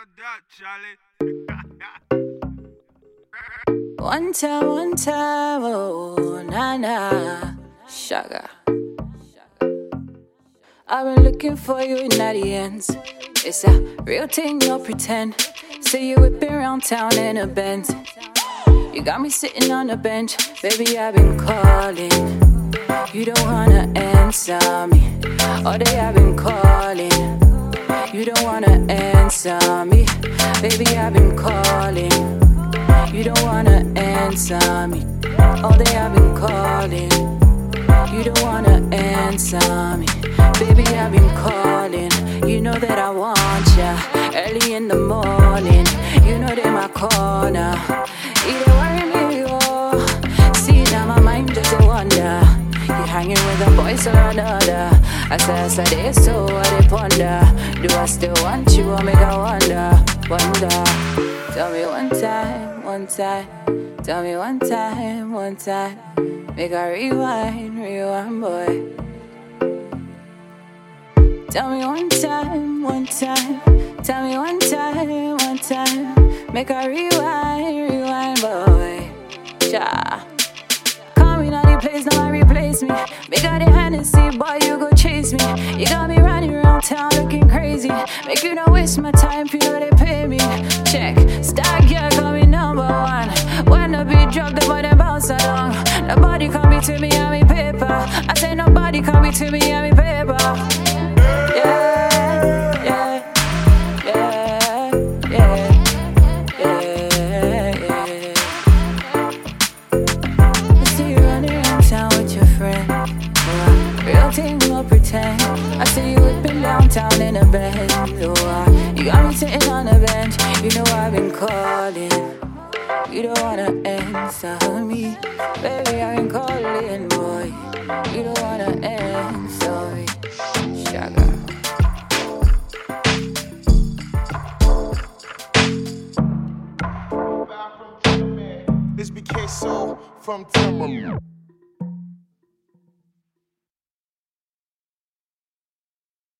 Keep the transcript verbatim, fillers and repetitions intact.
that, Charlie. One time, one time, oh, na na, sugar. I've been looking for you in the ends. It's a real thing, no pretend. See you whipping around town in a Benz. You got me sitting on the bench, baby, I've been calling. You don't wanna answer me. All day I've been calling. You don't wanna answer me. Baby, I've been calling. You don't wanna answer me. All day I've been calling. You don't wanna answer me. Baby, I've been calling. You know that I want ya. Early in the morning, you know they're my corner. Either worry me, oh. See now my mind just a wonder. You hanging with the boys or another. I say, I say, they so what they ponder. Do I still want you or make I wonder, wonder? Tell me one time, one time. Tell me one time, one time. Make I rewind, rewind, boy. Tell me one time, one time. Tell me one time, one time. Make I rewind, rewind, boy. Cha. Come in on the place, now I replace me. Make out the Hennessy, boy, you go chase me. You got me running around town looking crazy. Make you not waste my time, you know they pay me. Check, star girl, call me number one. When the beat drop, the boy them bounce along. Nobody come between me and me paper. I say nobody come between me and me paper. Yeah, yeah, yeah, yeah, yeah, yeah. I see you running around town with your friend. Oh, real thing, no pretend. I see you whipping downtown in a Benz. Oh, you got me sitting on a bench. You know I've been calling. You don't wanna answer me. Baby, I've been calling, boy. You don't wanna answer me. Sugar. This B K Soul from Timberland.